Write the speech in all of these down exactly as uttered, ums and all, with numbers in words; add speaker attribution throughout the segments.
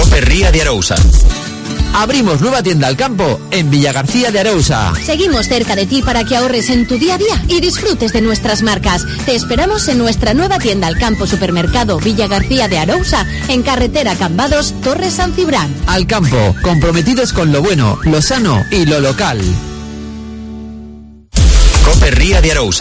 Speaker 1: Cope Ría de Arousa. Abrimos nueva tienda al campo en Villagarcía de Arousa.
Speaker 2: Seguimos cerca de ti para que ahorres en tu día a día y disfrutes de nuestras marcas. Te esperamos en nuestra nueva tienda al campo supermercado Villagarcía de Arousa, en carretera Cambados, Torres San Cibrán.
Speaker 1: Al campo, comprometidos con lo bueno, lo sano y lo local. Cope Ría de Arousa.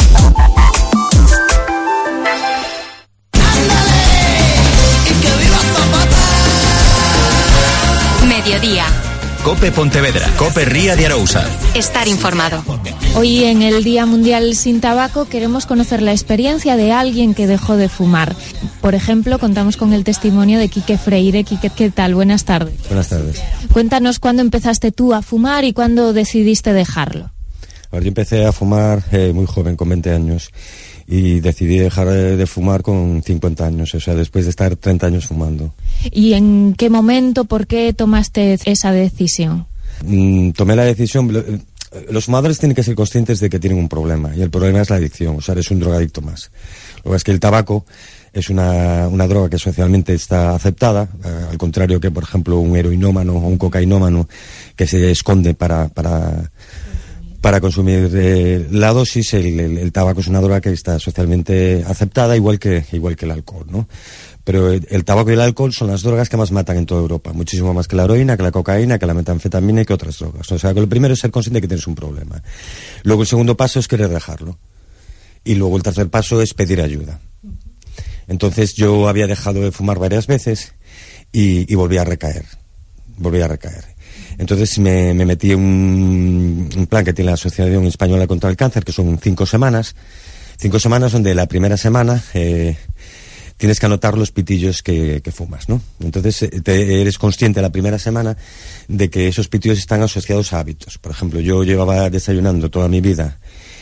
Speaker 3: Mediodía.
Speaker 1: Cope Pontevedra. Cope Ría de Arousa.
Speaker 3: Estar informado.
Speaker 4: Hoy, en el Día Mundial sin Tabaco, queremos conocer la experiencia de alguien que dejó de fumar. Por ejemplo, contamos con el testimonio de Quique Freire. Quique, ¿qué tal? Buenas tardes.
Speaker 5: Buenas tardes.
Speaker 4: Cuéntanos cuándo empezaste tú a fumar y cuándo decidiste dejarlo.
Speaker 5: A ver, yo empecé a fumar eh, muy joven, con veinte años, y decidí dejar de fumar con cincuenta años, o sea, después de estar treinta años fumando.
Speaker 4: ¿Y en qué momento, por qué tomaste esa decisión?
Speaker 5: Mm, tomé la decisión... Los fumadores tienen que ser conscientes de que tienen un problema, y el problema es la adicción, o sea, eres un drogadicto más. Lo que es que el tabaco es una, una droga que socialmente está aceptada, eh, al contrario que, por ejemplo, un heroinómano o un cocainómano que se esconde para... para Para consumir eh, la dosis. el, el, el tabaco es una droga que está socialmente aceptada, igual que igual que el alcohol, ¿no? Pero el, el tabaco y el alcohol son las drogas que más matan en toda Europa, muchísimo más que la heroína, que la cocaína, que la metanfetamina y que otras drogas. O sea, que lo primero es ser consciente de que tienes un problema. Luego el segundo paso es querer dejarlo. Y luego el tercer paso es pedir ayuda. Entonces yo había dejado de fumar varias veces y, y volví a recaer. Volví a recaer. Entonces me, me metí en un, un plan que tiene la Asociación Española contra el Cáncer, que son cinco semanas. Cinco semanas donde la primera semana eh, tienes que anotar los pitillos que, que fumas, ¿no? Entonces te, eres consciente la primera semana de que esos pitillos están asociados a hábitos. Por ejemplo, yo llevaba desayunando toda mi vida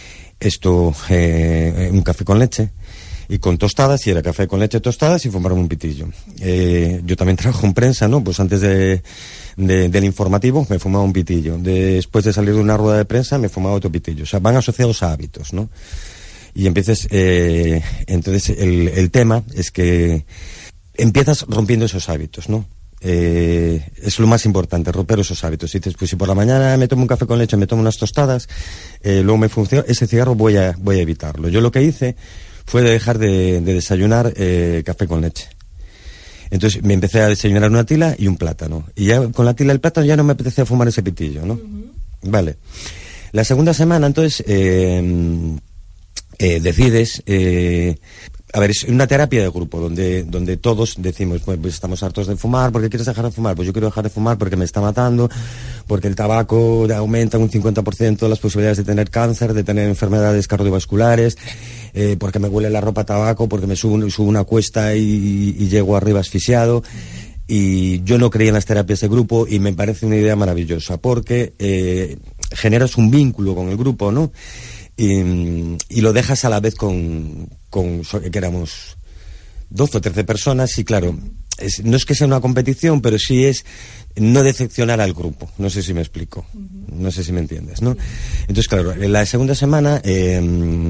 Speaker 5: esto, eh, un café con leche y con tostadas, y era café con leche, tostadas y fumar un pitillo. Eh, yo también trabajo en prensa, ¿no? Pues antes de, de, del informativo me fumaba un pitillo. Después de salir de una rueda de prensa me fumaba otro pitillo. O sea, van asociados a hábitos, ¿no? Y empieces, eh, entonces el, el tema es que empiezas rompiendo esos hábitos, ¿no? Eh, es lo más importante, romper esos hábitos. Y dices, pues si por la mañana me tomo un café con leche, me tomo unas tostadas, eh, luego me funciona, ese cigarro voy a, voy a evitarlo. Yo lo que hice fue de dejar de, de desayunar eh, café con leche. Entonces me empecé a desayunar una tila y un plátano. Y ya con la tila y el plátano ya no me apetecía fumar ese pitillo, ¿no? Uh-huh. Vale. La segunda semana, entonces, eh, eh, decides... Eh, a ver, es una terapia de grupo donde, donde todos decimos, pues, pues estamos hartos de fumar. ¿Por qué quieres dejar de fumar? Pues yo quiero dejar de fumar porque me está matando, porque el tabaco aumenta un cincuenta por ciento las posibilidades de tener cáncer, de tener enfermedades cardiovasculares, eh, porque me huele la ropa a tabaco, porque me subo, subo una cuesta y, y llego arriba asfixiado. Y yo no creía en las terapias de grupo y me parece una idea maravillosa porque eh, generas un vínculo con el grupo, ¿no? Y, y lo dejas a la vez con, con que éramos doce o trece personas y claro, es, no es que sea una competición, pero sí es no decepcionar al grupo. No sé si me explico, no sé si me entiendes, ¿no? Entonces, claro, en la segunda semana eh,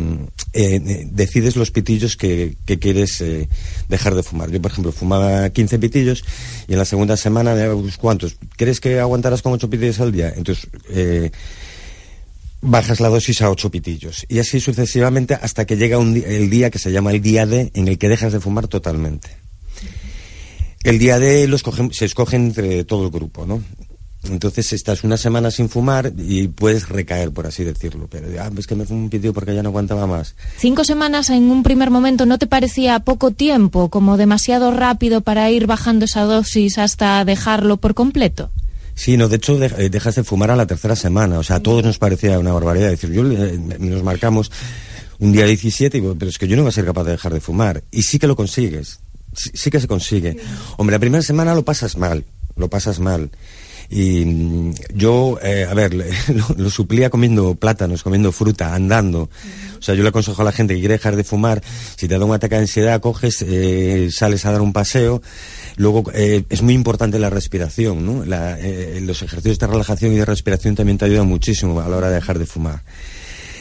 Speaker 5: eh, decides los pitillos que, que quieres eh, dejar de fumar. Yo, por ejemplo, fumaba quince pitillos y en la segunda semana, ¿cuántos? ¿Quieres que aguantaras con ocho pitillos al día? Entonces... Eh, bajas la dosis a ocho pitillos y así sucesivamente hasta que llega un di- el día que se llama el día D, en el que dejas de fumar totalmente. El día D lo escogen, se escoge entre todo el grupo, ¿no? Entonces estás una semana sin fumar y puedes recaer, por así decirlo, pero ah, es que me fumo un pitillo porque ya no aguantaba más.
Speaker 4: Cinco semanas en un primer momento, ¿no te parecía poco tiempo, como demasiado rápido para ir bajando esa dosis hasta dejarlo por completo?
Speaker 5: Sí, no, de hecho de, dejas de fumar a la tercera semana, o sea, a todos nos parecía una barbaridad. Es decir, yo eh, nos marcamos un día diecisiete y digo, pero es que yo no voy a ser capaz de dejar de fumar. Y sí que lo consigues, sí, sí que se consigue. Hombre, la primera semana lo pasas mal, lo pasas mal. Y mm, yo, eh, a ver, lo, lo suplía comiendo plátanos, comiendo fruta, andando. O sea, yo le aconsejo a la gente que quiere dejar de fumar, si te da un ataque de ansiedad, coges, eh, sales a dar un paseo. Luego, eh, es muy importante la respiración, ¿no? La, eh, los ejercicios de relajación y de respiración también te ayudan muchísimo a la hora de dejar de fumar.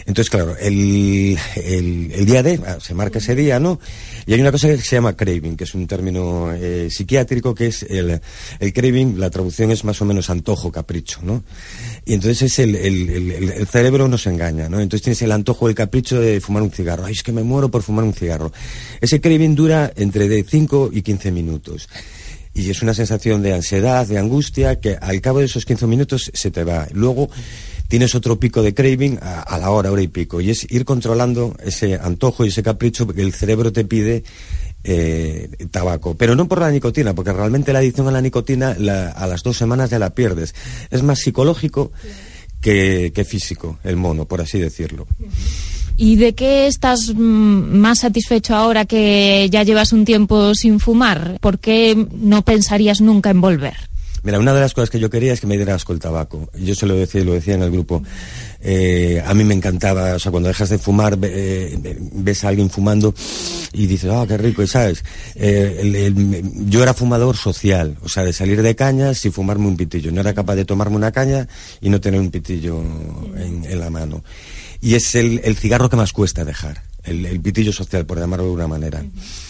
Speaker 5: Entonces, claro, el, el, el día D, se marca ese día, ¿no? Y hay una cosa que se llama craving, que es un término eh, psiquiátrico, que es el, el craving, la traducción es más o menos antojo, capricho, ¿no? Y entonces es el, el, el, el cerebro nos engaña, ¿no? Entonces tienes el antojo, el capricho de fumar un cigarro. Ay, es que me muero por fumar un cigarro. Ese craving dura entre de cinco y quince minutos. Y es una sensación de ansiedad, de angustia, que al cabo de esos quince minutos se te va. Luego tienes otro pico de craving a, a la hora, hora y pico. Y es ir controlando ese antojo y ese capricho, porque el cerebro te pide eh, tabaco. Pero no por la nicotina, porque realmente la adicción a la nicotina la, a las dos semanas ya la pierdes. Es más psicológico que, que físico, el mono, por así decirlo.
Speaker 4: ¿Y de qué estás más satisfecho ahora que ya llevas un tiempo sin fumar? ¿Por qué no pensarías nunca en volver?
Speaker 5: Mira, una de las cosas que yo quería es que me diera asco el tabaco. Yo se lo decía, lo decía en el grupo. Eh, a mí me encantaba, o sea, cuando dejas de fumar, eh, ves a alguien fumando y dices, ah, oh, qué rico, y sabes, eh, el, el, yo era fumador social, o sea, de salir de cañas y fumarme un pitillo. No era capaz de tomarme una caña y no tener un pitillo en, en la mano. Y es el, el cigarro que más cuesta dejar, el, el pitillo social, por llamarlo de una manera.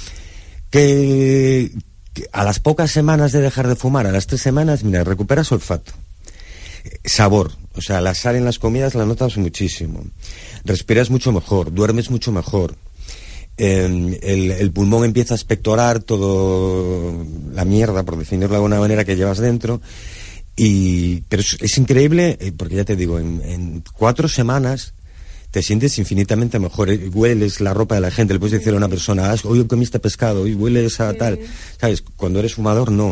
Speaker 5: Que, que a las pocas semanas de dejar de fumar, a las tres semanas, mira, recuperas olfato, sabor, o sea, la sal en las comidas la notas muchísimo, respiras mucho mejor, duermes mucho mejor, eh, el, el pulmón empieza a expectorar todo la mierda, por definirlo de alguna manera, que llevas dentro. Y, pero es, es increíble, porque ya te digo, en, en cuatro semanas te sientes infinitamente mejor. Hueles la ropa de la gente, le puedes decir a una persona, hoy comiste pescado, hoy hueles a tal, ¿sabes? Cuando eres fumador, no.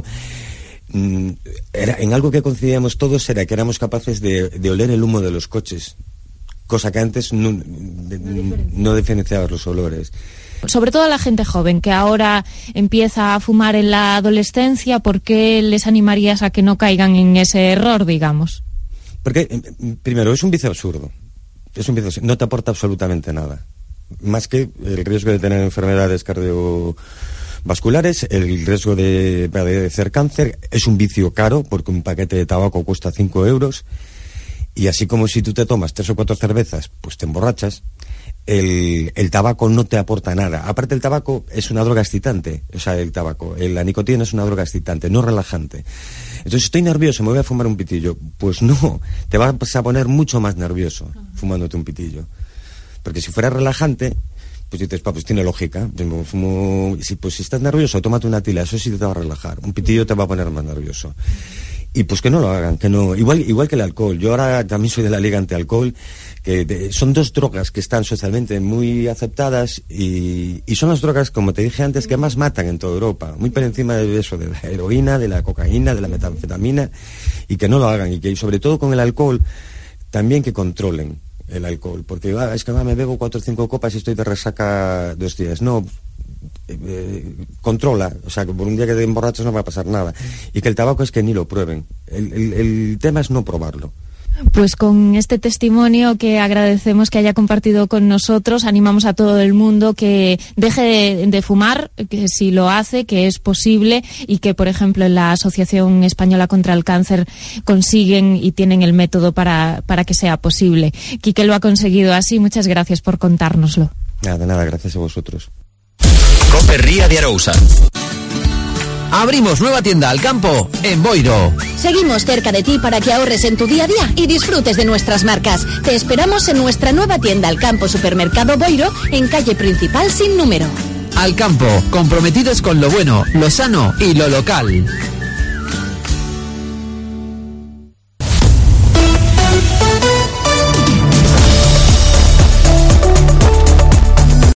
Speaker 5: Era, en algo que coincidíamos todos era que éramos capaces de, de oler el humo de los coches, cosa que antes no, de, no diferenciabas los olores.
Speaker 4: Sobre todo a la gente joven que ahora empieza a fumar en la adolescencia, ¿por qué les animarías a que no caigan en ese error, digamos?
Speaker 5: Porque, primero, es un vicio absurdo. Es un vicio, no te aporta absolutamente nada. Más que el riesgo de tener enfermedades cardiovasculares, el riesgo de padecer cáncer. Es un vicio caro, porque un paquete de tabaco cuesta cinco euros. Y así como si tú te tomas tres o cuatro cervezas, pues te emborrachas. El, el tabaco no te aporta nada. Aparte, el tabaco es una droga excitante. O sea, el tabaco, la nicotina es una droga excitante, no relajante. Entonces, estoy nervioso, me voy a fumar un pitillo. Pues no, te vas a poner mucho más nervioso fumándote un pitillo. Porque si fuera relajante, pues dices, pues tiene lógica. Fumo, si, pues si estás nervioso, tómate una tila, eso sí te va a relajar. Un pitillo te va a poner más nervioso. Y pues que no lo hagan, que no. Igual, igual que el alcohol. Yo ahora también soy de la liga anti-alcohol, que de, son dos drogas que están socialmente muy aceptadas y, y son las drogas, como te dije antes, que más matan en toda Europa. Muy por encima de eso, de la heroína, de la cocaína, de la metanfetamina, y que no lo hagan. Y que sobre todo con el alcohol, también que controlen el alcohol. Porque ah, es que ah, me bebo cuatro o cinco copas y estoy de resaca dos días. No. Eh, controla, o sea, que por un día que te emborrachas no va a pasar nada. Y que el tabaco es que ni lo prueben. El, el, el tema es no probarlo.
Speaker 4: Pues con este testimonio que agradecemos que haya compartido con nosotros, animamos a todo el mundo que deje de, de fumar, que si lo hace, que es posible, y que, por ejemplo, en la Asociación Española contra el Cáncer consiguen y tienen el método para, para que sea posible. Quique lo ha conseguido así. Muchas gracias por contárnoslo.
Speaker 5: Nada, nada, gracias a vosotros.
Speaker 1: Cope Ría de Arousa. Abrimos nueva tienda al campo en Boiro.
Speaker 2: Seguimos cerca de ti para que ahorres en tu día a día y disfrutes de nuestras marcas. Te esperamos en nuestra nueva tienda al campo Supermercado Boiro, en calle principal sin número.
Speaker 1: Al campo, comprometidos con lo bueno, lo sano y lo local.